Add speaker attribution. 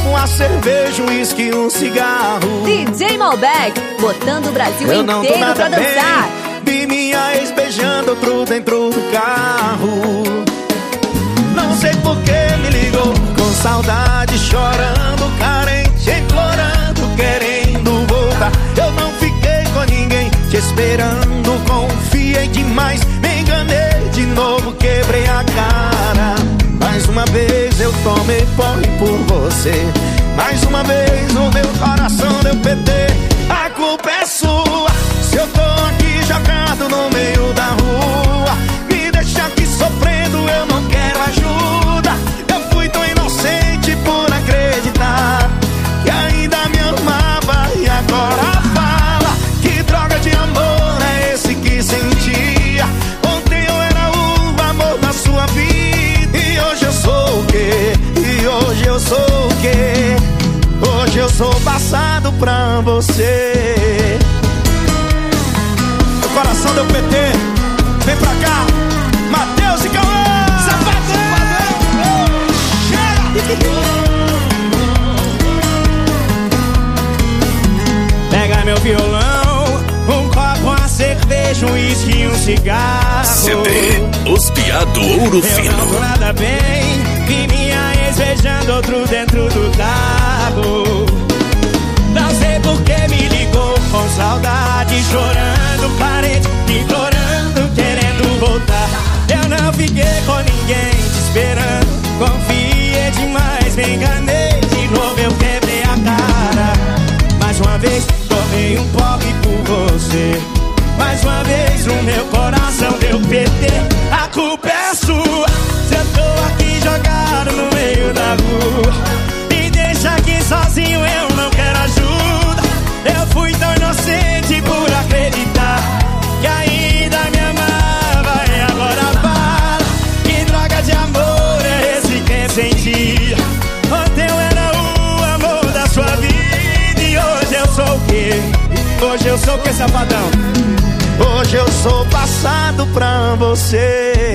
Speaker 1: uma cerveja, um uísque e um cigarro.
Speaker 2: DJ Malbec, botando o Brasil inteiro pra dançar.
Speaker 1: Vi minha ex beijando outro dentro do carro. Não sei por que me ligou, com saudade, chorando, carente, implorando, querendo voltar. Eu não fiquei com ninguém, te esperando, confiei demais, me enganei de novo, quebrei a cara. Mais uma vez eu tomei porre por você. Mais uma vez o meu coração deu PT. A culpa é sua, se eu tô aqui jogado no meio da rua. Me deixa aqui sofrendo, eu não quero ajuda. Eu fui tão inocente por acreditar que ainda me amava e agora fala. Que droga de amor é esse que sentia? Ontem eu era o amor da sua vida e hoje eu sou o quê? E hoje eu sou o quê? Hoje eu sou passado pra você. Meu coração deu PT. Vem pra cá, Matheus e Cauã. Safadão! Pega meu violão, um copo, uma cerveja, um uísque e um cigarro.
Speaker 3: CD Os Piado Ouro Fino.
Speaker 1: Eu não nada bem, vi minha ex beijando outro dentro do carro. Não sei por que me ligou, com saudade, chorando, carente, implorando, querendo voltar. Eu não fiquei com ninguém, te esperando, confiei demais, me enganei de novo, eu quebrei a cara. Mais uma vez, tomei um porre por você. Mais uma vez, o meu coração deu PT. A culpa é sua, se eu tô aqui jogado no meio da rua. Me deixa aqui sozinho, eu não quero ajuda. Eu fui tão inocente por acreditar que ainda me amava e agora fala. Que droga de amor é esse que sentia? Ontem eu era o amor da sua vida e hoje eu sou o quê? Hoje eu sou o quê, safadão? Hoje eu sou passado pra você.